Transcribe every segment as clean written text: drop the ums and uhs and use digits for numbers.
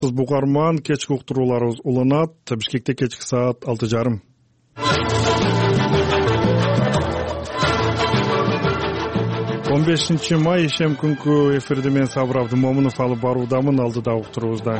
Бугарман кечки уктурууларыбыз уланат. Бишкекте кечки саат 6:30. 15 май ишем күнкү эфирде мен Сабыр Абдымомунов алып баруудамын. Алдыда уктуруубузда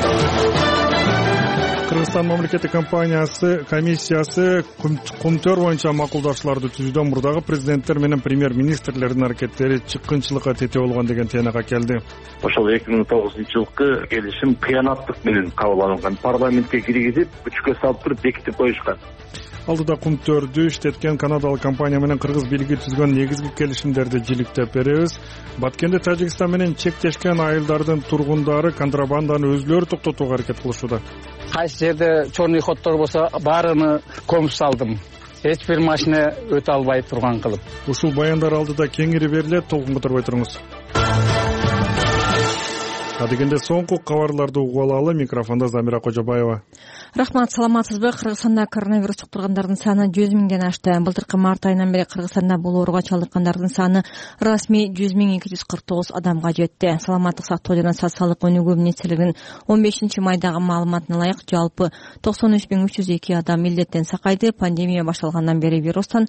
Кыргызстан мамлекеттик комиссиясы Кумтөр боюнча макулдашууларды түзүүдөн мурдагы президенттер менен премьер-министрлердин аракеттери чыккынчылыкка тетөө болгон деген тeenага келди. Ошол 2009-жылкы келишим кыянаттык менен кабыл алынган. Парламентке киргизип, күчкө салып туруп бекитип коюшкан. Алдыда Кумтөрдү иштеткен канадалык компания менен кыргыз бийлиги түзгөн негизги келишимдерди жиликтеп беребиз. Баткенде Тажикстан менен чектешкен айылдардын тургундары контрабанданы өзүлөрү токтотууга аракет кылышууда. Кайсы жерде чорный ходдор болсо баарыны көмүп салдым. Эч бир машина өтө албай турган кылып. Ушул баяндар алдыда кеңири берилет, толкун которбой туруңуз. Адегенде соңку кабарларды угуп алалы. Микрофондо Замира Кожобаева. Рахмат, саламатсызбы? Кыргызстанда коронавирус жұқтырғандардың саны 100 миңден ашты. Былтыркы март айынан бери Кыргызстанда бул ооруга чалдыккандардын саны расмий 100.249 адамга жетти. Саламаттык сактоо жана социалдык өнүгүү министрлигинин 15 майдагы маалыматына ылайык жалпы 93.302 адам илдеттен сакайды. Пандемия башталгандан бери вирустан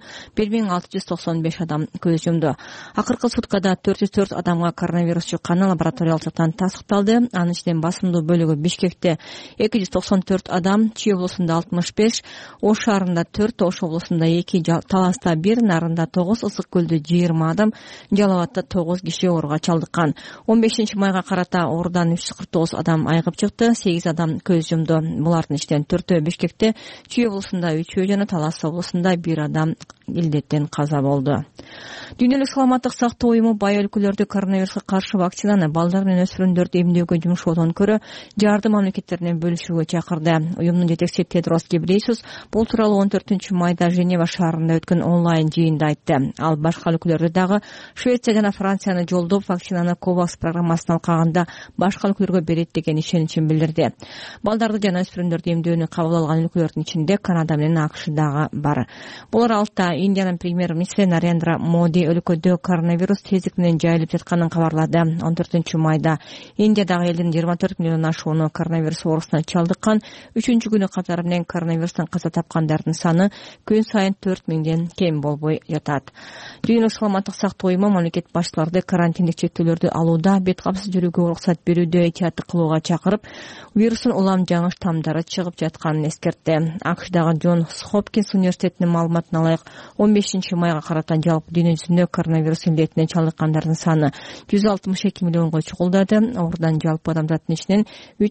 1695 адам көз жумду. Акыркы суткада 404 адамга коронавирус жукканы лабораториялык жактан тастыкталды. Анын ичинен басымдуу бөлүгү Бишкекте 294 адам, Чүй облусунда 65, Ош шаарында 4, Ош облусунда 2, Таласта 1, Нарында 9, Ысык көлдө 20 адам, Жалал Абадта 9 киши ооруга чалдыккан. 15 майга карата оорудан 349 адам айыгып чыкты, 8 адам көз жумду. Булардын ичинен 4 Бишкекте, Чүй облусунда 3 жана Талас облусунда 1 адам илдеттен каза болду. Дүйнөлүк саламаттык сактоо уюму бай өлкөлөрдө коронавируска каршы вакцинаны балдар менен өспүрүмдөрдү эмдөөгө жумшоодон көрө жардым мамлекеттерине бөлүшүүгө чакырды. Уюмдун жетекчиси Тедрос Гебрейсус бул тууралуу 14 майда Женева шаарында өткөн онлайн жыйында айтты. Ал башка өлкөлөрдө дагы Швеция жана Францияны жолдоп вакцинаны COVAX программасына алкаганда башка өлкөлөргө берет деген ишеничин билдирди. Балдарды жана өспүрүмдөрдү эмдөөнү кабыл алган өлкөлөрдүн ичинде Канада менен АКШ дагы бар. Булар алта Индиянын премьер-министри Нарендра Моди өлкөдө коронавирус тездик менен жайылып жатканын кабарлады. 14 майда Индиядагы элдин 24 миллиондон ашууну коронавирус оорусуна чалдыккан. 3-күнү катары менен коронавирустан каза тапкандардын саны күн сайын 4 миңден кем болбой жатат. Дүйнөлүк саламаттык сактоо уюму мамлекет башчыларды карантиндик чектөөлөрдү алууда, бет капсыз жүрүүгө уруксат берүүдө этияттык кылууга чакырып, вирустун улам жаңы штамдары чыгып жатканын эскертти. АКШдагы Джонс Хопкинс университетинин маалыматына ылайык 15 майга карата жалпы дүйнө жүзүндө коронавирус илдетине чалдыккандардын саны 162 миллионго чукулдады. Ордан жалпы адамдардын ичинен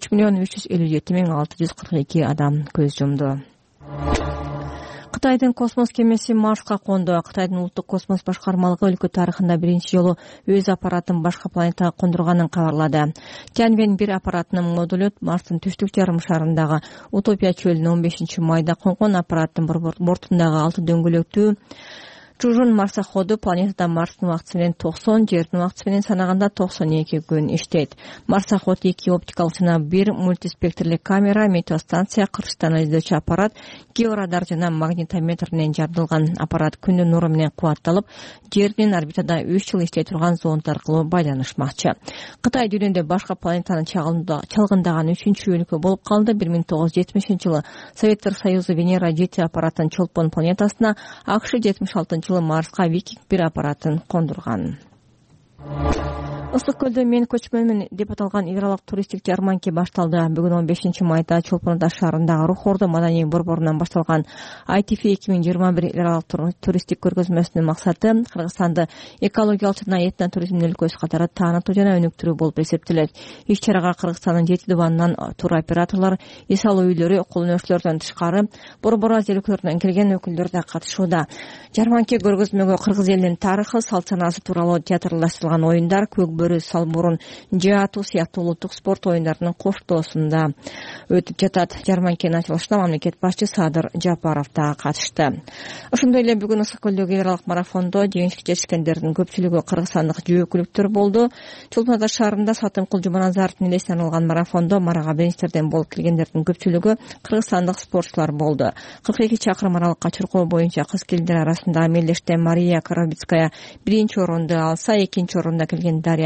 3.357.642 адам көз жумду. Кытайдын космос кемеси Марска конду. Кытайдын улуттук космос башкармалыгы өлкө тарыхында биринчи жолу өз аппаратын башка планетага кондурганын кабарлады. Тяньвэнь-1 аппаратынын модулу Марстын түштүк жарым шарындагы Утопия чөлүнө 15 майда конгон. Аппараттын бортундагы 6 дөңгөлөктүү Чужун марсаходу планетада Марстын убактысы менен 90, жердин убактысы менен санаганда 92 күн иштейт. Марсаход 2 оптикалык жана 1 мультиспектрлик камера, метеостанция, кырчтан издөөчү аппарат, георадар жана магнитометр менен жабдылган. Аппарат күндүн нуру менен кубатталып, жердин орбитада 3 жыл иштей турган зонд аркылуу байланышмакчы. Кытай дүйнөдө башка планетаны чалгындаган 3-чү өлкө болуп калды. 1970-жылы Советтер Союзу Венера 7 аппаратын Чолпон планетасына, АКШ 76 Марска Викинг-1 аппаратын кондурган. Ысык көлдө мен көчмөнмүн деп аталган эл аралык туристтик жарманке башталды. Бүгүн 15 майда Чолпон Ата шаарындагы Рух Ордо маданий борборунан башталган ITF 2021 эл аралык туристтик көргөзмөсүнүн максаты Кыргызстанды экологиялык жана этно туризмдин өлкөсү катары таанытуу жана өнүктүрүү болуп эсептелет. Иш-чарага Кыргызстандын 7 дубанынан туроператорлор, эс алуу үйлөрү, кол өнөрчүлөрдөн тышкары борбор Азия өлкөлөрүнөн келген өкүлдөр да катышууда. Жарманке көргөзмөгө кыргыз элинин тарыхы, салт санаасы тууралуу театрлаштырылган оюндар, көкбөрү, салбурун, жаатуу сыяктуу улуттук спорт оюндарынын коштоосунда өтүп жатат. Жарманкенин ачылышына мамлекет башчы Садыр Жапаров да катышты. Ошондой эле бүгүн Ысык көлдөгү эл аралык марафондо жеңишке жетишкендердин көпчүлүгү кыргызстандык жөөкүлүктөр болду. Чолпон Ата шаарында Сатымкул Жуманазаровдун элесине арналган марафондо марага биринчилерден болуп келгендердин көпчүлүгү кыргызстандык спортчулар болду. 42 чакырым аралыкка чуркоо боюнча кыз-келиндер арасында мелдеште Мария Коробицкая биринчи орунду алса, экинчи орунда келген Дарья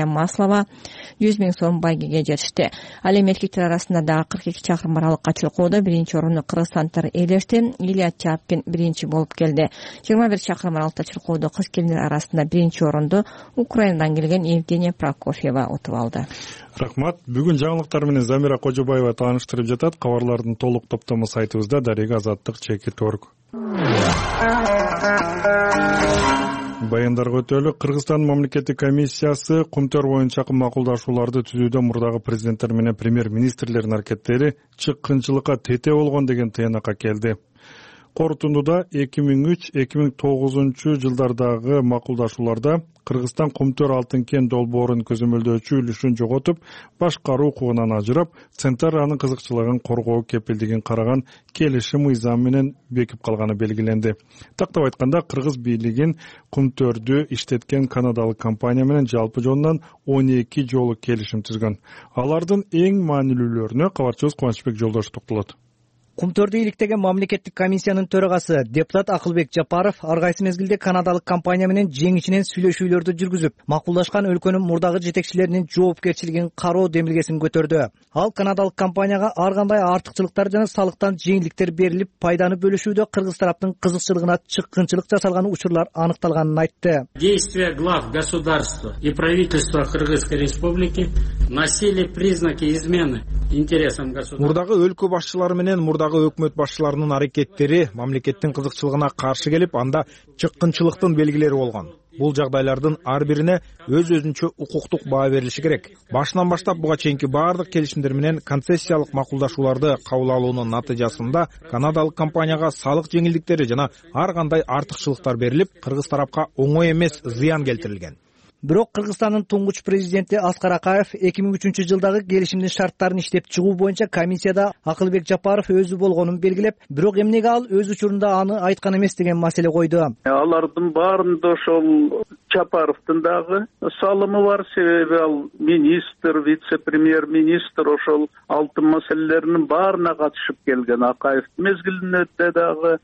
Мария Маслова 100 000 сом байгеге жетишти. Ал эми эркектер арасында дагы 42 чакырым аралыкка чылкоодо биринчи орунду кыргызстандыктар ээлешти. Илья Чапкин биринчи болуп келди. 21 чакырым аралыкта чылкоодо кыз келиндер арасында биринчи орунду Украинадан келген Евгения Прокофьева утуп алды. Рахмат. Бүгүн жаңылыктар менен Замира Кожобаева тааныштырып жатат. Кабарлардын толук топтому сайтыбызда Дарега Азаттык _. Баяндарга өтөлү. Кыргызстан мамлекеттик комиссиясы Кумтөр боюнча макулдашууларды түзүүдө мурдагы президенттер менен премьер-министрлердин аракеттери чыккынчылыкка тете болгон деген тыянакка келди. Корутундуда 2003-2009 жылдардагы макулдашууларда Кыргызстан Кумтөр алтын кен долбоорун көзөмөлдөөчү үлүшүн жоготуп, башкаруу укугунан ажырап, Центаранын кызыкчылыгын коргоо кепилдигин караган келишим мыйзам менен бекип калганы белгиленди. Тактап айтканда, кыргыз бийлигин Кумтөрдү иштеткен канадалык компания менен жалпы жонунан 12 жолу келишим түзгөн. Алардын эң маанилүүлөрүнө кабарчыбыз Кубанычбек Жолдош токтолот. Кумтөрдү иликтеген мамлекеттик комиссиянын төрагасы депутат Акылбек Жапаров ар кайсы мезгилде канадалык компания менен жеңичинен сүйлөшүүлөрдү жүргүзүп, макулдашкан өлкөнүн мурдагы жетекчилеринин жоопкерчилигин кароо демилгесин көтөрдү. Ал канадалык компанияга ар кандай артыкчылыктар жана салыктан жеңилдиктер берилип, пайданы бөлүшүүдө кыргыз тараптын кызыкчылыгына чыккынчылык жасалган учурлар аныкталганын айтты. Действия глав государства и правительства Кыргызской республики носили признаки измены интересам государства. Мурдагы өлкө башчылары менен өкмөт башчыларынын аракеттери мамлекеттин кызыкчылыгына каршы келип, анда чыккынчылыктын белгилери болгон. Бул жагдайлардын ар бирине өз-өзүнчө укуктук баа берилиши керек. Башынан баштап буга чейинки баардык келишимдер менен концессиялык макулдашууларды кабыл алуунун натыйжасында канадалык компанияга салык жеңилдиктери жана ар кандай артыкчылыктар берилип, кыргыз тарапка оңой эмес зыян келтирилген. Бирок Кыргызстандын туңгуч президенти Аскар Акаев 2003 жылдагы келишимдин шарттарын иштеп чыгуу боюнча комиссияда Акылбек Жапаров өзү болгонун белгилеп, бирок эмнеге ал өз учурунда аны айткан эмес деген маселе койду. Алардын баарында ошол Жапаровдун дагы салымы бар, себеби ал министр, вице-премьер-министр ошол алтын маселелеринин баарына катышып келген. Акаев мезгилинде дагы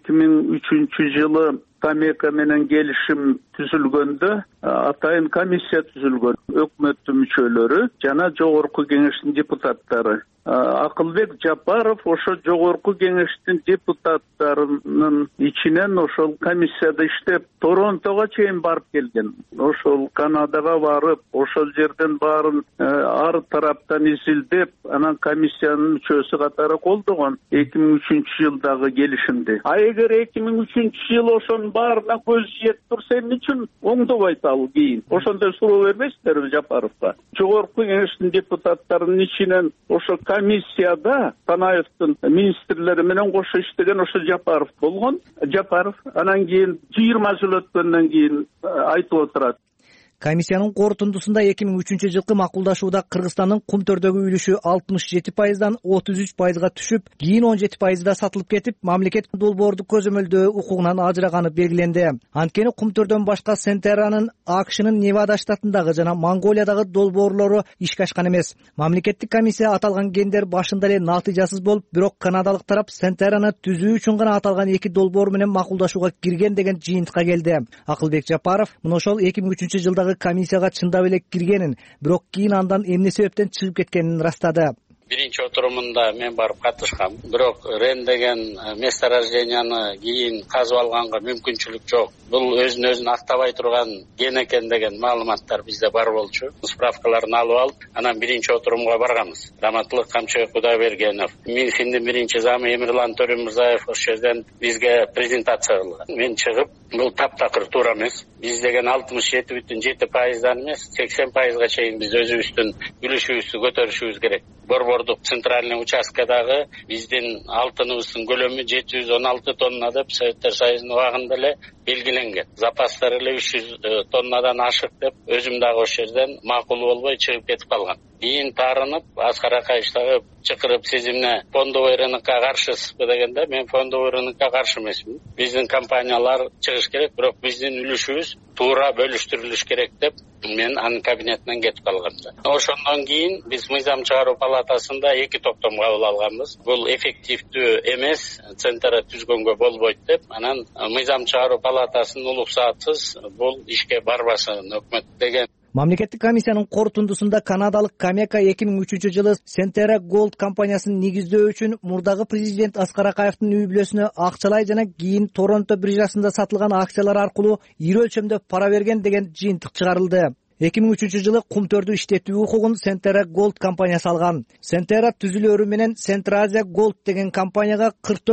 2003 жылы Камека менен келишим түзүлгөндө атайын комиссия түзүлгөн. Өкмөттүн мүчөлөрү жана жогорку кеңештин депутаттары. Акылбек Жапаров ошо жогорку кеңештин депутаттарынын ичинен ошол комиссияда иштеп, Торонтого чейин барып келген. Ошол Канадага барып, ошол жерден баарын ар тараптан изилдеп, анан комиссиянын мүчөсү катары колдогон 2003 жылдагы келишимди. А эгер 2003 жыл ошонун баарына көз жеп турса, эмне үчүн оңдобойт ал кийин? Ошондой суроо бербейсиздерби Жапаровго? Жогорку кеңештин депутаттарынын ичинен ошо комиссияда Танаевдин министрлери менен кошо иштеген ошо Жапаров болгон. Жапаров анан кийин 20 жыл өткөндөн кийин айтып отурат. Комиссиянын корутундусунда 2003 жылкы макулдашууда Кыргызстандын Кумтөрдөгү үлүшү 67%дан 33%га түшүп, кийин 17%да сатылып кетип, мамлекет долбоорду көзөмөлдөө укугунан ажыраганы белгиленди. Анткени Кумтөрдөн башка Центаранын АКШнын Невада штатындагы жана Монголиядагы долбоорлору ишке ашкан эмес. Мамлекеттик комиссия аталган кендер башында эле натыйжасыз болуп, бирок канадалык тарап Центараны түзүү үчүн гана аталган 2 долбоор менен макулдашууга кирген деген жыйынтыкка келди. Акылбек Жапаров мына ошол 2003 жылдагы комиссияга чындап эле киргенин, бирок кийин андан эмне себептен чыгып кеткенин ырастады. Биринчи отурумунда мен барып катышкам. Бирок Рен деген месторожденияны кийин казып алганга мүмкүнчүлүк жок. Бул өзүн актабай турган кен экен деген маалыматтар бизде бар болчу. Справкаларын алып алып, анан биринчи отурумга барганбыз. Раматтылык Камчыбек Кудайбергенов, Минфиндин биринчи замы Эмирлан Төрөмүрзаев ошол жерден бизге презентация кылган. Мен чыгып, бул таптакыр туура эмес. Биз деген 67,7%дан эмес, 80%га чейин биз өзүбүздүн үлүшүбүздү көтөрүшүбүз керек. Борбордук центральный участкадагы биздин алтыныбыздын көлөмү 716 тонна деп Советтер Союзунун убагында эле белгиленген. Запастар эле 300 тоннадан ашык деп өзүм дагы ошол жерден макул болбой чыгып кетип калган. Кийин таарынып, Аскар Акаев дагы чакырып, сиз эмне фондовой рынокко каршысызбы дегенде, мен фондовой рынокко каршы эмесмин. Биздин компаниялар чыгыш керек, бирок биздин үлүшүбүз туура бөлүштүрүлүш керек деп мен анын кабинетинен кетип калгам. Ошондон кийин биз мыйзам чыгаруу палатасында 2 токтом кабыл алганбыз. Бул эффективдүү эмес, Центара түзгөнгө болбойт деп, анан мыйзам чыгаруу палатасынын уруксатысыз бул ишке барбасын өкмөт деген. Мамлекеттик комиссиянын корутундусунда канадалык Камека 2003-жылы Centerra Gold компаниясын негиздөө үчүн мурдагы президент Аскар Акаевдин үй бүлөсүнө акчалай жана кийин Торонто биржасында сатылган акциялар аркылуу ири өлчөмдө пара берген деген жыйынтык чыгарылды. 2003-жылы кумтөрдү иштетүү укугун Centerra Gold компаниясы алган. Centerra түзүлөрү менен Central Asia Gold деген компанияга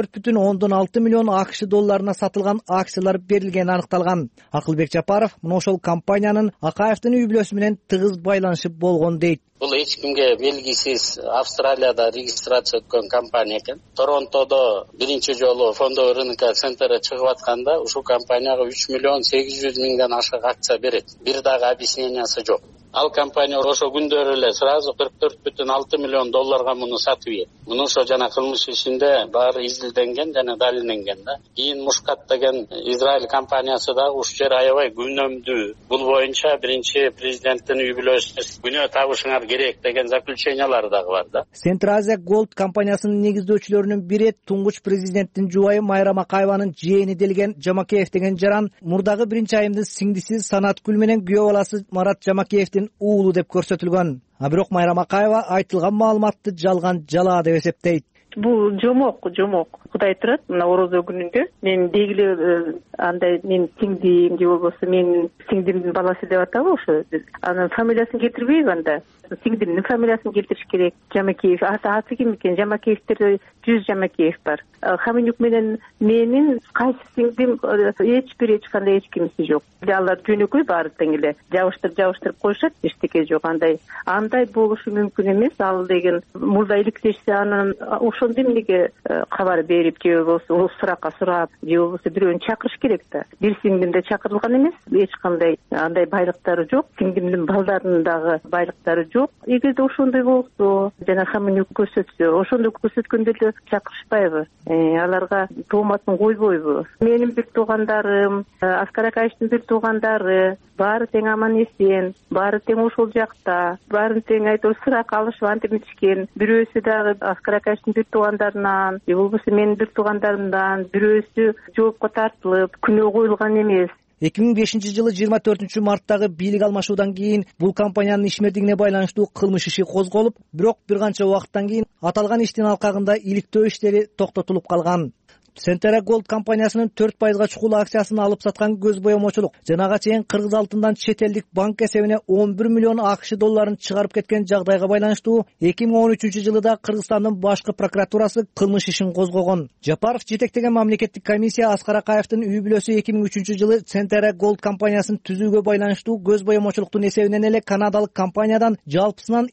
44,6 миллион АКШ долларына сатылган акциялар берилгени аныкталган. Акылбек Жапаров мына ошол компаниянын Акаевдин үй бүлөсү менен тыгыз байланышы болгон дейт. Бул эч кимге белгисиз Австралияда регистрация өткөн компания экен. Торонтодо биринчи жолу фондовый рынокко Centerra чыгып атканда ушул компанияга 3,8 миллион ашык акция берет. Бир дагы объяснениясы жок. Ал компания ошо күндөрү эле сразу 44,6 миллион долларга муну сатып ийет. Муну ошо жана кылмыш ишинде баары изилденген жана далилденген да. Кийин Мушкат деген Израиль компаниясы дагы ушул жер аябай күнөмдүү. Бул боюнча биринчи президенттин үй бүлөсүнө күнөө табышыңар керек деген заключениялары дагы бар да. Central Asia Gold компаниясынын негиздөөчүлөрүнүн бири туңгуч президенттин жубайы Майрам Акаеванын жээни делген Жамакеев деген жаран мурдагы биринчи айымдын сиңдиси Санаткүл менен күйөө баласы Марат Жамакеевдин уулу деп көрсөтүлгөн. А бирок Майрам Акаева айтылган маалыматты жалган жала деп эсептейт. Бул жомок. Кудай турат, мына орозо күнүндө мен дегиле андай мен сиңдим же болбосо мен сиңдимдин баласы деп атабы ошо. Анын фамилиясын келтирбейби анда? Сиңдимдин фамилиясын келтириш керек. Жамакеев аты ким экен? Жамакеевтерде 100 Жамакеев бар. Хаминюк менен менин кайсы сиңдим эч кандай эч кимиси жок. Алар жөнөкөй баары тең эле жабыштырып коюшат, эчтеке жок андай болушу мүмкүн эмес. Ал деген мурда иликтешсе анан ошондо эмнеге кабар берип же болбосо суракка сурап же болбосо бирөөнү чакырыш керек да. Бир сиңдим да чакырылган эмес, эч кандай андай байлыктары жок. Сиңдимдин балдарынын дагы байлыктары жок. Эгерде ошондой болсо жана Хаминюк көрсөтсө, ошондой көрсөткөндө эле чакырышпайбы? Аларга тооматын койбойбу? Менин бир туугандарым, Аскар Акаевдин бир туугандары баары тең аман эсен, баары тең ошол жакта, баарын тең айтор сурак алышып антимичкен. Бирөөсү дагы Аскар Акаевдин бир туугандарынан, же болбосо менин бир туугандарымдан бирөөсү жоопко тартылып, күнөө коюлган эмес. 2005-жылы 24-марттагы бийлик алмашуудан кийин бул компаниянын ишмердигине байланыштуу кылмыш иши козголуп, бирок бир канча убакыттан кийин аталган иштин алкагында иликтөө иштери токтотулуп калган. Centerra Gold компаниясынын 4%га чукул акциясын алып саткан көз боемочулук жана ага чейин кыргыз алтындан чет элдик банк эсебине 11 миллион АКШ долларын чыгарып кеткен жагдайга байланыштуу 2013-жылы да Кыргызстандын башкы прокуратурасы кылмыш ишин козгогон. Жапаров жетектеген мамлекеттик комиссия Аскар Акаевдин үй бүлөсү 2003-жылы Centerra Gold компаниясын түзүүгө байланыштуу көз боемочулуктун эсебинен эле канадалык компаниядан жалпысынан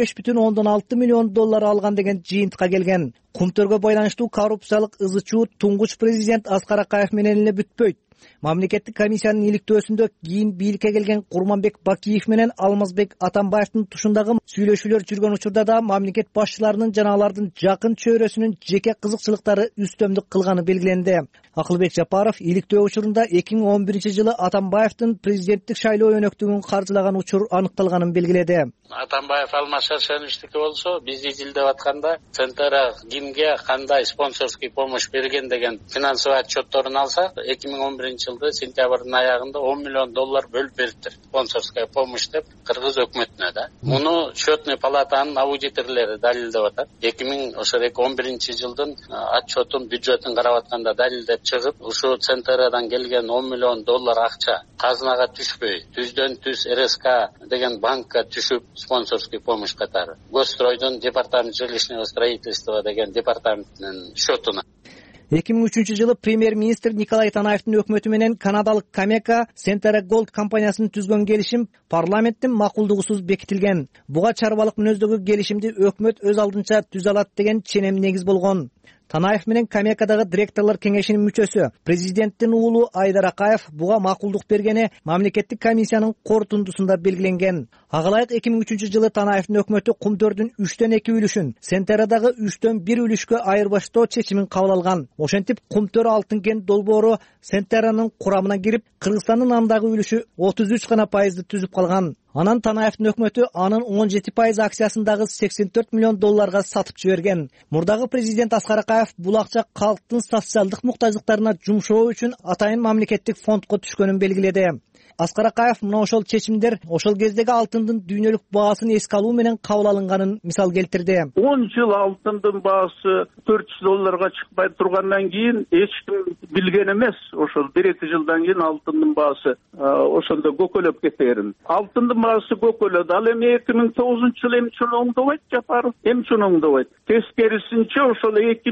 55,6 миллион доллар алган деген жыйынтыкка келген. Кумтөргө байланыштуу коррупциялык ызы-чуу туңгуч президент Аскар Акаев менен эле бүтпөйт. Мамлекеттик комиссиянын иликтөөсүндө кийин бийликке келген Курманбек Бакиев менен Алмазбек Атамбаевдин тушундагы сүйлөшүүлөр жүргөн учурда да мамлекет башчыларынын жана алардын жакын чөйрөсүнүн жеке кызыкчылыктары үстөмдүк кылганы белгиленди. Акылбек Жапаров иликтөө учурунда 2011-жылы Атамбаевдин президенттик шайлоо өнөктүгүн каржылаган учур аныкталганын белгиледи. Атамбаев Алмаша Шеничтики болсо, биз изилдеп атканда Centerra кимге кандай спонсорский помощь берген деген финансовый отчетторун алсак, 2011-жылы сентябрдын аягында 10 миллион доллар бөлүп бериптир. Спонсорская помощь деп кыргыз өкмөтүнө да. Муну счетный палатанын аудиторлору далилдеп атат. 2011-жылдын отчетун, бюджетин карап атканда далилдеп чыгып, ушу Centerraдан келген 10 миллион доллар акча казынага түшпөй, түздөн түз РСК деген банкка түшүп спонсорский помощь катары. Госстройдун департамент жилищного строительства деген департаменттин счетуна. 2003-жылы премьер-министр Николай Танаевдин өкмөтү менен канадалык Камека Centerra Gold компаниясын түзгөн келишим парламенттин макулдугусуз бекитилген. Буга чарбалык мүнөздөгү келишимди өкмөт өз алдынча түзө алат деген ченем негиз болгон. Танаев менен Камекадагы директорлор кеңешинин мүчөсү президенттин уулу Айдар Акаев буга макулдук бергени мамлекеттик комиссиянын корутундусунда белгиленген. Ага ылайык 2003-жылы Танаевдин өкмөтү Кумтөрдүн 3/2 үлүшүн Centerradагы 3/1 үлүшкө айырбаштоо чечимин кабыл алган. Ошентип Кумтөр алтын кен долбоору Centerranын курамына кирип, Кыргызстандын андагы үлүшү 33 гана пайызды түзүп калган. Анан Танаевдин өкмөтү анын 17% акциясындагы 84 миллион долларга сатып жиберген. Мурдагы президент Аскар Акаев бул акча калктын социалдык муктаждыктарына жумшоо үчүн атайын мамлекеттик фондко түшкөнүн белгиледи. Аскар Акаев мына ошол чечимдер ошол кездеги алтындын дүйнөлүк баасын эске алуу менен кабыл алынганын мисал келтирди. 10 жыл алтындын баасы $400 чыкпай тургандан кийин эч ким билген эмес. Ошол 1-2 жылдан кийин алтындын баасы ошондо көкөлөп кетерин. Алтындын баасы көкөлөдү. Ал эми 2009-жылы эмче оңдобойт Жапаров, эмче оңдобойт. Тескерисинче ошол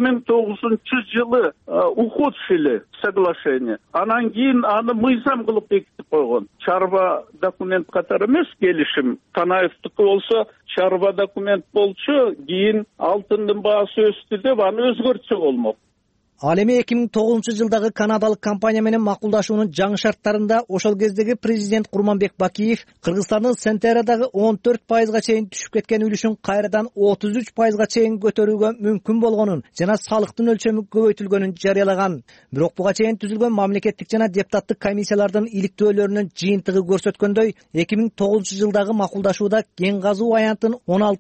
2009-жылы ухудшили соглашение. Анан кийин аны мыйзам кылып бекитип койгон. Чарба документ катары эмес келишим. Танаевдики болсо чарба документ болчу, кийин алтындын баасы өстү деп аны өзгөртсө болмок. Ал эми 2009-жылдагы канадалык компания менен макулдашуунун жаңы шарттарында ошол кездеги президент Курманбек Бакиев Кыргызстандын Сентерадагы 14%га чейин түшүп кеткен үлүшүн кайрадан 33%га чейин көтөрүүгө мүмкүн болгонун жана салыктын өлчөмү көбөйтүлгөнүн жарыялаган. Бирок буга чейин түзүлгөн мамлекеттик жана депутаттык комиссиялардын иликтөөлөрүнүн жыйынтыгы көрсөткөндөй 2009-жылдагы макулдашууда кен казуу аянтын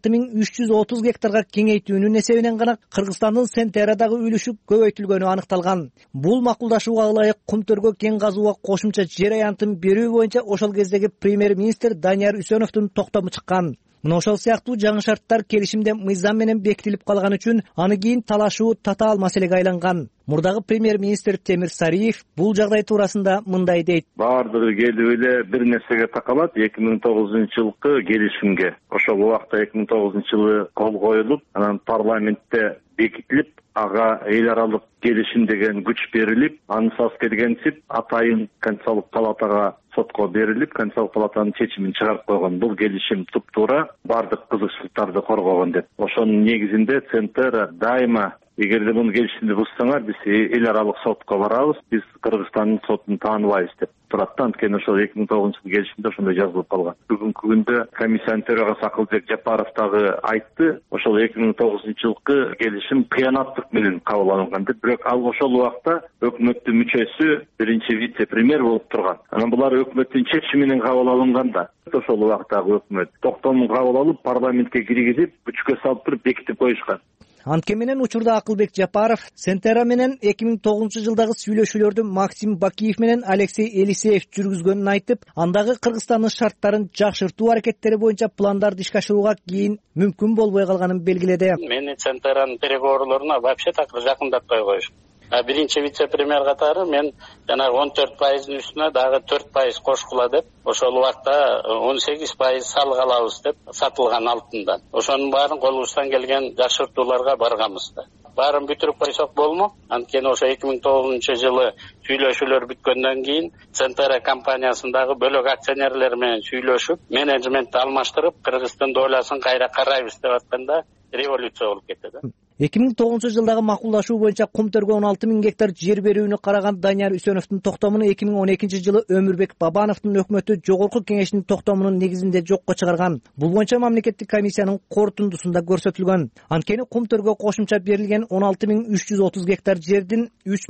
16330 гектарга кеңейтүүнүн эсебинен гана Кыргызстандын Сентерадагы үлүшү көбөйтүлгөн аныкталган. Бул макулдашууга ылайык кумтөргө кен казууга кошумча жер аянтын берүү боюнча ошол кездеги премьер-министр Данияр Үсөновдун токтому чыккан. Мына ошол сыяктуу жаңы шарттар келишимде мыйзам менен бекитилип калган үчүн аны кийин талашуу татаал маселеге айланган. Мурдагы премьер-министр Темир Сариев бул жагдай туурасында мындай дейт. Баардыгы келип эле бир нерсеге такалат 2009-жылкы келишимге. Ошол убакта 2009-жылы кол коюлуп, анан парламентте бекитилип, ага эл аралык келишим деген күч берилип, ансыз келгенсип атайын Конституциялык палатага сотко берилип, Конституциялык палатанын чечимин чыгарып койгон. Бул келишим туп-туура бардык кызыкчылыктарды коргогон деп. Ошонун негизинде Центера дайыма эгерде муну келишимди бузсаңар, биз эл аралык сотко барабыз, биз Кыргызстандын сотун тааныбайбыз деп турат. Анткени ошол 2009-жылкы келишимде ошондой жазылып калган. Бүгүнкү күндө комиссиянын төрагасы Акылбек Жапаров дагы айтты, ошол 2009-жылкы келишим кыянаттык менен кабыл алынган деп. Бирок ал ошол убакта өкмөттүн мүчөсү, биринчи вице-премьер болуп турган. Анан булар өкмөттүн чечими менен кабыл алынган да. Ошол убактагы өкмөт токтомун кабыл алып, парламентке киргизип, күчкө салып туруп бекитип коюшкан. Антке менен учурда Акылбек Жапаров Сентера менен 2009-жылдагы сүйлөшүүлөрдү Максим Бакиев менен Алексей Елисеев жүргүзгөнүн айтып, андагы Кыргызстандын шарттарын жакшыртуу аракеттери боюнча пландарды ишке ашырууга кийин мүмкүн болбой калганын белгиледи. Мени Центеранын переговорлоруна вообще так жакындатпай коюш. Биринчи вице-премьер катары мен жанагы 14%-ын үстүнө дагы 4% кошкула деп, ошол убакта 18% салык алабыз деп сатылган алтындан. Ошонун баарын колубуздан келген жакшыртууларга барганбыз да. Баарын бүтүрүп койсок болмок. Анткени ошо 2009-жылы сүйлөшүүлөр бүткөндөн кийин Центера компаниясындагы бөлөк акционерлер менен сүйлөшүп, менеджментти алмаштырып, Кыргыздын долясын кайра карайбыз деп атканда революция болуп кетти да. 2009-жылдагы макулдашуу боюнча кумтөргө 16.000 гектар жер берүүнү караган Данияр Үсөновдун токтомун 2012-жылы Өмүрбек Бабановдун өкмөтү жогорку кеңештин токтомунун негизинде жокко чыгарган. Бул боюнча мамлекеттик комиссиянын корутундусунда көрсөтүлгөн. Анткени кумтөргө кошумча берилген 16.330 гектар жердин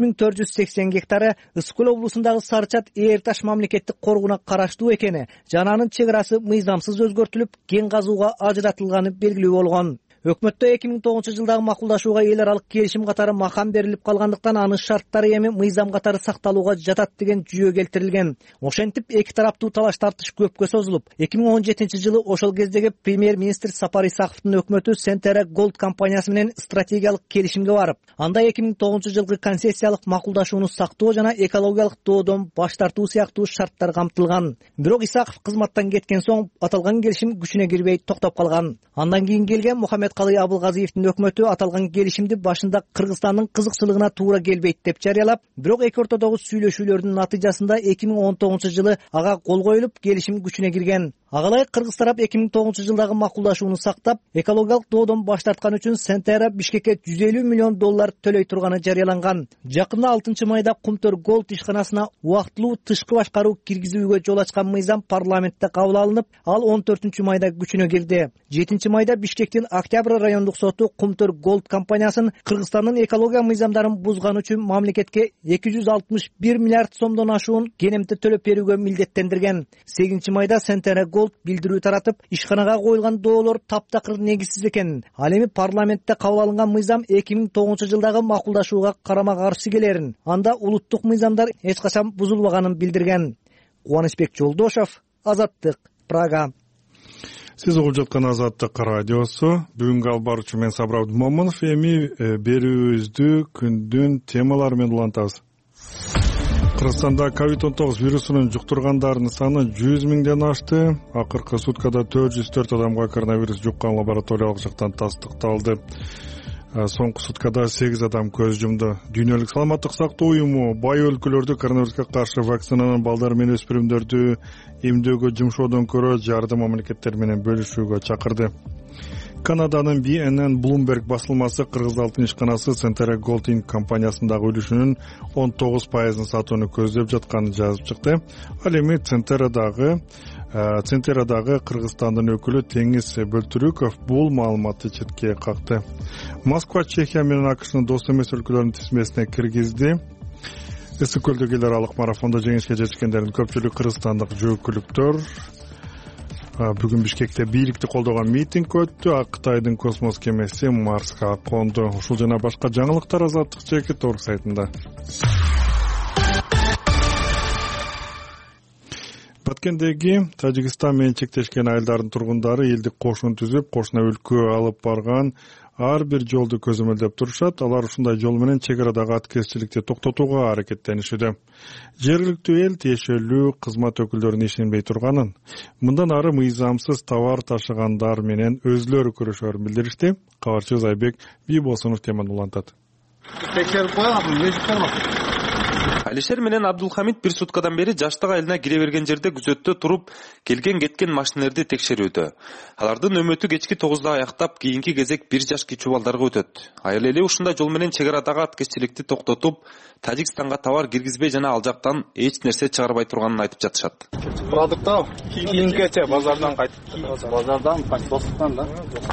3.480 гектары Ысык көл облусундагы Сарычат Ээр Таш мамлекеттик коргуна караштуу экени жана анын чек арасы мыйзамсыз өзгөртүлүп, кен казууга ажыратылганы белгилүү болгон. Өкмөттө 2009-жылдагы макулдашууга эл аралык келишим катары макам берилип калгандыктан анын шарттары эми мыйзам катары сакталууга жатат деген жүйө келтирилген. Ошентип эки тараптуу талаш тартыш көпкө созулуп, 2017-жылы ошол кездеги премьер-министр Сапар Исаковдун өкмөтү Сентера Голд компаниясы менен стратегиялык келишимге барып, анда 2009-жылкы концессиялык макулдашууну сактоо жана экологиялык доодон баш тартуу сыяктуу шарттар камтылган. Бирок Исаков кызматтан кеткен соң аталган келишим күчүнө кирбей токтоп калган. Андан кийин келген Мухаммед Калый Абылгазиевдин өкмөтү аталган келишимди башында Кыргызстандын кызыкчылыгына туура келбейт деп жарыялап, бирок эки ортодогу сүйлөшүүлөрдүн натыйжасында 2019-жылы ага кол коюлуп, келишим күчүнө кирген. Агалай кыргыз тарап 2009-жылдагы макулдашууну сактап, экологиялык доодон баш тарткан үчүн Сентера Бишкекке $150 миллион төлөй турганы жарыяланган. Жакында 6-майда Кумтөр Голд ишканасына убактылуу тышкы башкаруу киргизүүгө жол ачкан мыйзам парламентте кабыл алынып, ал 14-майда күчүнө кирди. 7-майда Бишкектин Октябрь райондук соту Кумтөр Голд компаниясын Кыргызстандын экология мыйзамдарын бузган үчүн мамлекетке 261 миллиард сомдон ашуун кенемти төлөп берүүгө милдеттендирген. 8-майда Сентера Голд билдирүү таратып, ишканага коюлган доолор таптакыр негизсиз экенин, ал эми парламентте кабыл алынган мыйзам 2009-жылдагы макулдашууга карама каршы келерин, анда улуттук мыйзамдар эч качан бузулбаганын билдирген. Кубанычбек Жолдошов, Азаттык, Прага. Сиз угуп жаткан Азаттык радиосу. Бүгүнкү алып баруучу мен Сабыр Абдымомунов. Эми берүүбүздү күндүн темалары менен улантабыз. Кыргызстанда COVID-19 вирусунун жуктургандардын саны 100 миңден ашты. Акыркы суткада 404 адамга коронавирус жуккан лабораториялык жактан тастыкталды. Соңку суткада 8 адам көз жумду. Дүйнөлүк саламаттык сактоо уюму бай өлкөлөрдө коронавируска каршы вакцинанын балдар менен өспүрүмдөрдү эмдөөгө жумшоодон көрө жардым мамлекеттер менен бөлүшүүгө чакырды. Канаданын BNN Bloomberg басылмасы кыргыз алтын ишканасы Centera Gold Inc. компаниясындагы үлүшүнүн 19% сатууну көздөп жатканын жазып чыкты. Ал эми Центерадагы Кыргызстандын өкүлү Теңиз Бөлтүрүков бул маалыматты четке какты. Москва Чехия менен АКШнын дос эмес өлкөлөрдүн тизмесине киргизди. Ысык көлдөгү эл аралык марафондо жеңишке жетишкендердин көпчүлүгү кыргызстандык жөөкүлүктөр. Бүгүн Бишкекте бийликти колдогон митинг өттү. Кытайдын космос кемеси Марска конду. Ушул жана башка жаңылыктар Азаттык чекит орг сайтында. Баткендеги Тажикстан менен чектешкен айылдардын тургундары элдик кошун түзүп, кошуна өлкө алып барган ар бир жолду көзөмөлдөп турушат. Алар ушундай жол менен чек арадагы аткезчиликти токтотууга аракеттенишүүдө. Жергиликтүү эл тиешелүү кызмат өкүлдөрүнүн ишенбей турганын, мындан ары мыйзамсыз товар ташыгандар менен өзүлөрү көрүшөрүн билдиришти. Кабарчыбыз Айбек Бийбосунов теманы улантат. Алишер менен Абдулхамид бир суткадан бери жаштык айылына кире берген жерде күзөттө туруп, келген-кеткен машинелерди текшерүүдө. Алардын өмөтү кечки 9-да аяктап, кийинки кезек 1 жаш кичүү балдарга өтөт. Айыл эли ушундай жол менен чек арадагы аткезчиликти токтотуп, Тажикстанга товар киргизбей жана ал жактан эч нерсе чыгарбай турганын айтып жатышат. Продукттар кийинкече базардан кайтып, базардан, достуктан да.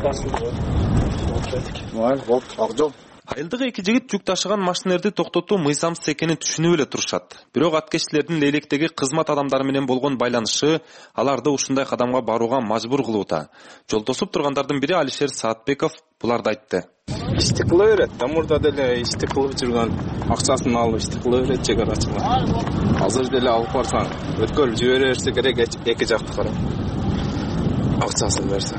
Айылдык эки жигит жүк ташыган машинелерди токтотуу мыйзамсыз экенин түшүнүп эле турушат. Бирок аткезчилердин лейлектеги кызмат адамдары менен болгон байланышы аларды ушундай кадамга барууга мажбур кылууда. Жол тосуп тургандардын бири Алишер Саатбеков буларды айтты. Ишти кыла берет, тамурда деле ишти кылып жүргөн акчасын алып ишти кыла берет чек арачылар. Азыр деле алып барсаң, өткөрүп жибере берсе керек, эки жакты карап. Акчасын берсе.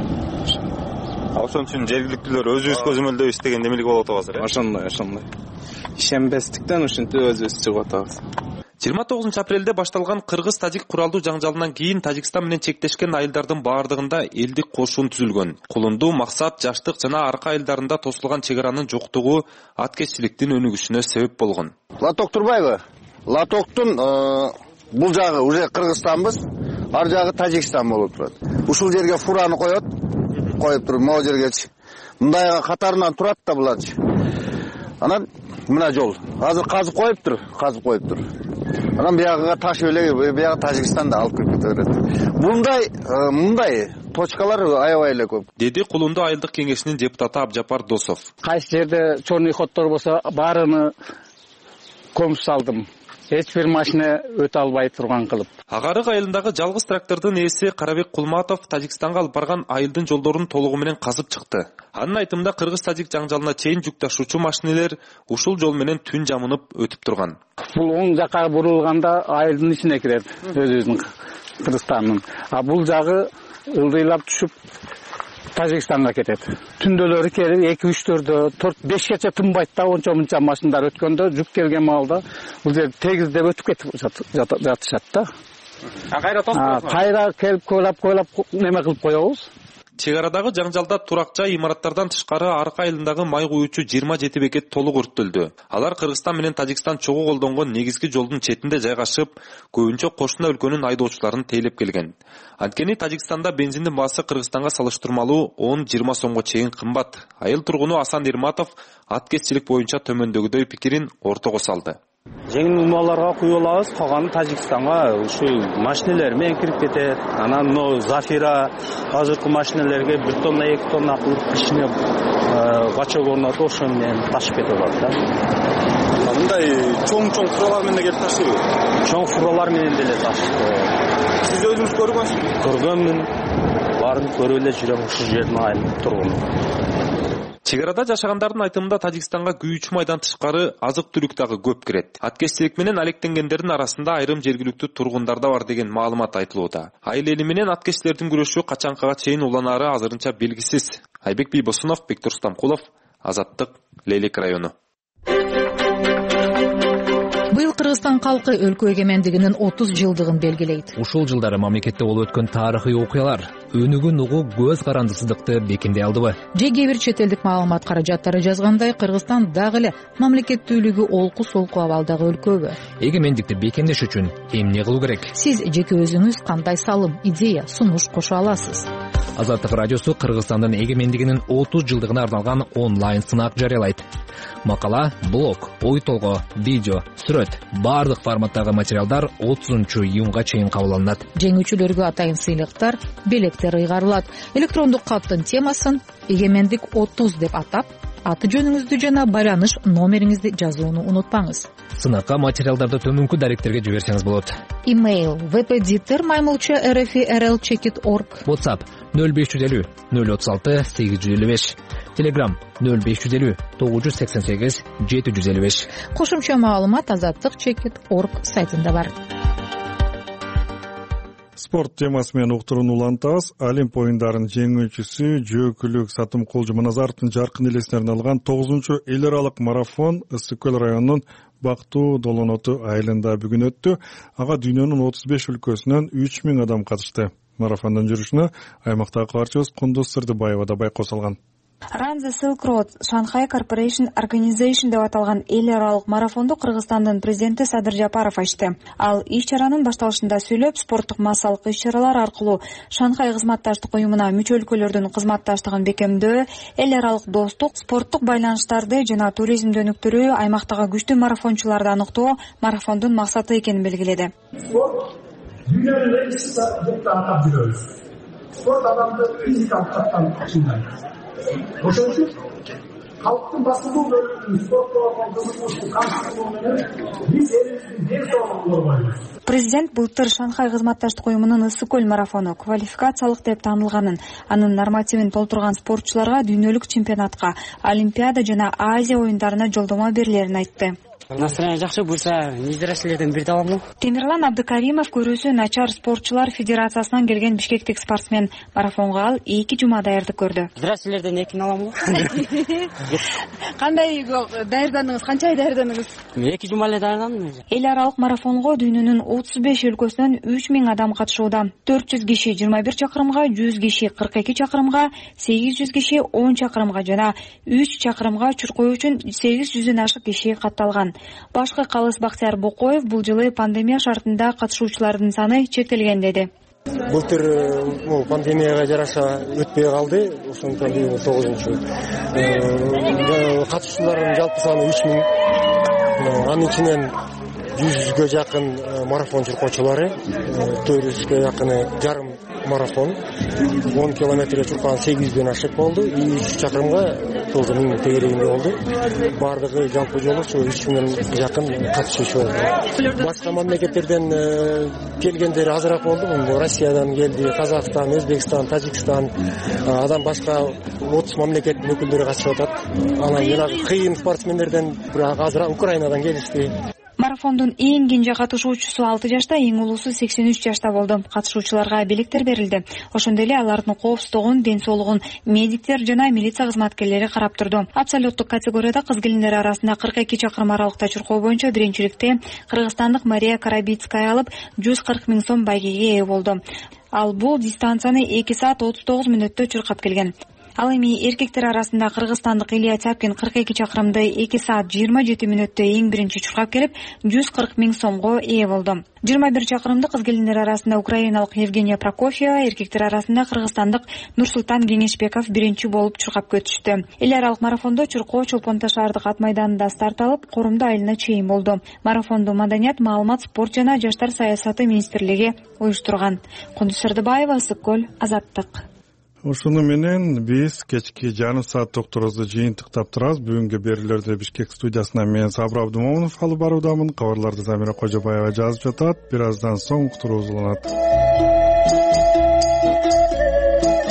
Ошон үчүн жергиликтүүлөр өзүбүз көзөмөлдөп истеген демелик болуп атабыз. Ошондой. Ишенбестиктен ушинтип өзүбүз чыгып атабыз. 29 апрелде башталган кыргыз-тажик куралдуу жаңжалынан кийин Тажикстан менен чектешкен айылдардын баардыгында элдик кошун түзүлгөн. Кулундуу максат жаштык жана арка айылдарында тосулган чек аранын жоктугу аткезчиликтин өнүгүшүнө себеп болгон. Латок турбайбы? Латоктун бул жагы уже Кыргызстанбыз, ар жагы Тажикстан болуп турат. Ушул жерге фураны коюп туруп, могу жергечи. Мындайга катарынан турат да буларчы. Анан мына жол. Азыр казып коюп тур. Анан биягыга таш элеги, биягы Тажикстанда алып кете берет. Мындай точкалар аябай эле көп. Деди Кулунду айылдык кеңешинин депутаты Абжапар Досов. Кайсы жерде чорный ходдор болсо, баарыны көмүп салдым. Эч бир машина өтө албай турган кылып. Агарык айылындагы жалгыз трактордун ээси Карабек Кулматов Тажикстанга алып барган айылдын жолдорун толугу менен казып чыкты. Анын айтымында кыргыз-тажик жаңжалына чейин жүк ташуучу машинелер ушул жол менен түн жамынып өтүп турган. Бул оң жакка бурулганда айылдын ичине кирет, өзүбүздүн Кыргызстандын. А бул жагы ылдыйлап түшүп Тажикстанга кетет. Түндөлөрү келип 2-3-4, 4-5 тынбайт да, онча-мынча машиналар өткөндө, жүк келген маалда бул жер тегиздеп өтүп кетип жатышат да. Кайра тосуп, кайра келип койлап неме кылып коебуз. Чек арадагы жаңжалда туракча имараттардан тышкары арка айылындагы май куюучу 27 бекет толук өрттөлдү. Алар Кыргызстан менен Тажикстан чогуу колдонгон негизги жолдун четинде жайгашып, көбүнчө кошуна өлкөнүн айдоочуларын тейлеп келген. Анткени Тажикстанда бензиндин баасы Кыргызстанга салыштырмалуу 10-20 сомго чейин кымбат. Айыл тургуну Асан Ирматов аткезчилик боюнча төмөндөгүдөй пикирин ортого салды. Жеңил унууларга куюлабыз, калганы Тажикстанга ушул машинелер менен кирип кетет. Анан Зафира азыркы машинелерге 1 тонна 2 тонна кылып ичине бачок орнотуп ошо менен ташып кетип атат да. Мындай чоң фуралар менен келип ташыйбы? Чоң фуралар менен деле ташыйт. Сиз өзүңүз көргөнсүзбү? Көргөнмүн. баарын көрүп эле жүрөм ушул жердин айылдын тургуну. Чек арада жашагандардын айтымында Тажикстанга күйүүчү майдан тышкары азык-түлүк дагы көп кирет. Аткеччилик менен алектенгендердин арасында айрым жергиликтүү тургундар да бар деген маалымат айтылууда. Айыл эли менен аткеччилердин күрөшү качанкага чейин уланары азырынча белгисиз. Айбек Бийбосунов, Бектур Стамкулов, Азаттык, Лейлек району. Быйыл Кыргызстан калкы өлкө эгемендигинин 30 жылдыгын белгилейт. Ушул жылдары мамлекетте болуп өткөн тарыхый окуялар өнүгүн угуу көз карандысыздыкты бекемдей алдыбы? Же кээ бир чет элдик маалымат каражаттары жазгандай, Кыргызстан дагы эле мамлекеттүүлүгү олку-солку абалдагы өлкөбү? Эгемендикти бекемдеш үчүн эмне кылуу керек? Сиз жеке өзүңүз кандай салым, идея, сунуш кошо аласыз? Азаттык радиосу Кыргызстандын эгемендигинин 30 жылдыгына арналган онлайн сынак жарыялайт. Макала, блог, ой толгоо, видео, сүрөт, бардык форматтагы материалдар 30-июнга чейин кабыл алынат. Жеңүүчүлөргө атайын сыйлыктар, белектер ыйгарылат. Электрондук каттын темасын «Эгемендик 30» деп атап, аты жөнүңүздү жана байланыш номериңизди жазууну унутпаңыз. Сынакка материалдарды төмөнкү даректерге жиберсеңиз болот. Имейл vpeditor@rl.org. WhatsApp 0550 036 855. Telegram 0550 988 755. Кошумча маалымат azattik.org сайтында бар. Спорт темасы менен уктуруну улантабыз. Олимп оюндарынын жеңүүчүсү Жөөкүлүк Сатымкулжу Маназаровдун жаркын элесине арналган 9-чу эл аралык марафон Ысык көл районунун Бактуу Долоноту айылында бүгүн өттү. Ага дүйнөнүн 35 өлкөсүнөн 3000 адам катышты. Марафондун жүрүшүнө аймактагы кабарчыбыз Кундуз Сырдыбаева да байкоос алган. Run the Silk Road Shanghai Corporation Organization деп аталган эл аралык марафонду Кыргызстандын президенти Садыр Жапаров ачты. Ал иш-чаранын башталышында сүйлөп, спорттук массалык иш-чаралар аркылуу Шанхай кызматташтык уюмуна мүчө өлкөлөрдүн кызматташтыгын бекемдөө, эл аралык достук, спорттук байланыштарды жана туризмди өнүктүрүү, аймактагы күчтүү марафончуларды аныктоо марафондун максаты экенин белгиледи. Спорт дүйнөнүн эң кыска деп атап жүрөбүз. Спорт адамды физикалык жактан чыңдайт. Ошон үчүн калктын басымдуу бөлүгүнүн спортко болгон кызыгуучулугу камсыздоо менен биз элибиздин ден соолугун коргойбуз. Президент былтыр Шанхай кызматташтык уюмунун Ысык көл марафону квалификациялык деп таанылганын, анын нормативин толтурган спортчуларга дүйнөлүк чемпионатка, Олимпиада жана Азия оюндарына жолдомо берилерин айтты. Настроение жакшы, буйрса нидерашилерден бирди аламбы? Темирлан Абдыкаримов көрүүсү начар спортчулар федерациясынан келген бишкектик спортсмен. Марафонго ал 2 жума даярдык көрдү. Нидерашилерден экини аламбы? Кандай даярдандыңыз? Канча ай даярдандыңыз? 2 жума эле даярдандым. Эл аралык марафонго дүйнөнүн 35 өлкөсүнөн 3000 адам катышууда. 400 киши 21 чакырымга, 100 киши 42 чакырымга, 800 киши 10 чакырымга жана 3 чакырымга чуркоо үчүн 800дөн ашык киши катталган. Башкы Калыс Бактияр Бокоев бул жылы пандемия шартында катышуучулардын саны чектелген деди. Былтыр пандемияга жараша өтпөй калды. Ошондуктан 9-чу катышуучулардын жалпы саны 3000. Анын ичинен 100гө жакын марафон чуркоочулары, 400гө жакыны жарым марафон, 10 километрге чуркан 800дөн ашык болду, 3 чакырымга тоже 1000 тегерегинде болду. Бардыгы жалпы жолу 3000 жакын катышуучу болду. Башка мамлекеттерден келгендер азыраак болду. Россиядан келди, Казакстан, Өзбекстан, Тажикстан, андан башка 30 мамлекеттин өкүлдөрү катышып атат. Анан жанагы кыйын спортсмендерден азыраак Украинадан келишти. Марафондун эң кенже катышуучусу 6 жашта, эң улуусу 83 жашта болду. Катышуучуларга белектер берилди. Ошондой эле алардын коопсуздугун, ден соолугун медиктер жана милиция кызматкерлери карап турду. Абсолюттук категорияда кыз-келиндер арасында 42 чакырым аралыкта чуркоо боюнча биринчиликти кыргызстандык Мария Карабицкая алып, 140 000 сом байгеге ээ болду. Ал бул дистанцияны 2 саат 39 мүнөттө чуркап келген. Ал эми эркектер арасында кыргызстандык Илья Тяпкин 42 чакырымды 2 саат 27 мүнөттө эң биринчи чуркап келип, 140 000 сомго ээ болду. 21 чакырымды кыз-келиндер арасында украиналык Евгения Прокофьева, эркектер арасында кыргызстандык Нурсултан Кеңешбеков биринчи болуп чуркап өтүштү. Эл аралык марафондо чуркоо Чолпонта шаардык ат майданында старт алып, Корумду айылына чейин болду. Марафонду Маданият, маалымат, спорт жана жаштар саясаты министрлиги уюштурган. Кундуз Сырдыбаева, Ысык көл, Азаттык. Ушуну менен биз кечки жарым саат токторубузду жыйынтыктап турабыз. Бүгүнкү берүүлөрдү Бишкек студиясынан мен Сабыр Абдумомунов алып баруудамын. Кабарларды Замира Кожобаева жазып жатат. Бир аздан соң уктуруубуз уланат.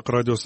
радиосу